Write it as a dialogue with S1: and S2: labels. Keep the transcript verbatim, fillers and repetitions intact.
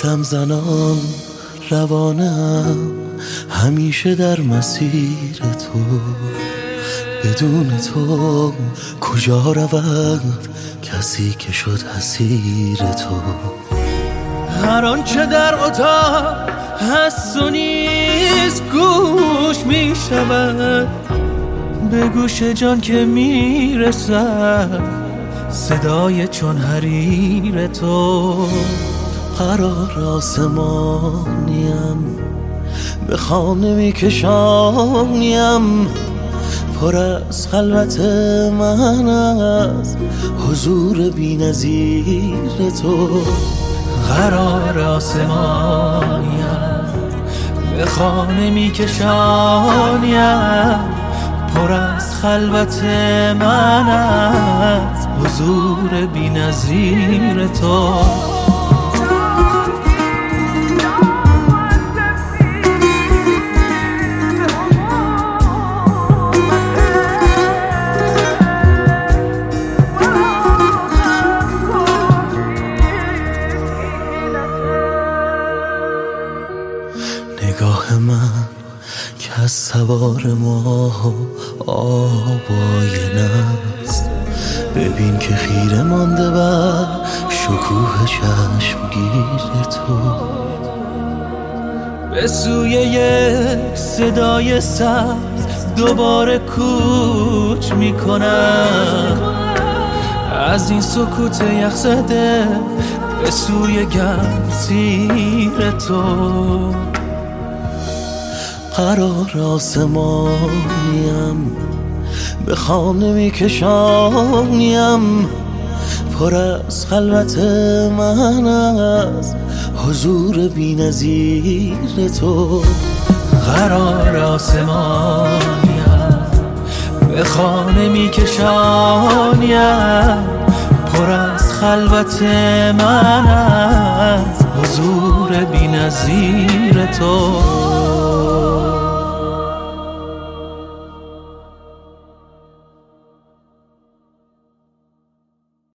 S1: قدم زنان روانم همیشه در مسیر تو، بدون تو کجا رود کسی که شد اسیر تو. هر آنچه در اتاق هست و نیست گوش می شود، به گوش جان که می رسد صدای چون حریر تو. قرار آسمانیم به خانه می کشانیم، پر از خلوت من از حضور بی نظیر تو. قرار آسمانیم به خانه می کشانیم، پر از خلوت من از حضور بی نظیر تو. نگاه من که از سوار ما آواینه است، ببین که خیره مانده بر شکوه چشمگیر تو. به سوی یک صدای سبز دوباره کوچ میکنم، از این سکوت یخزده به سوی گرمسیر تو. قرار آسمانیم به خانه می کشانیم، پر از خلوت من از حضور بی نظیر تو. قرار آسمانیم به خانه می کشانیم، پر از خلوت من از حضور بی نظیر تو.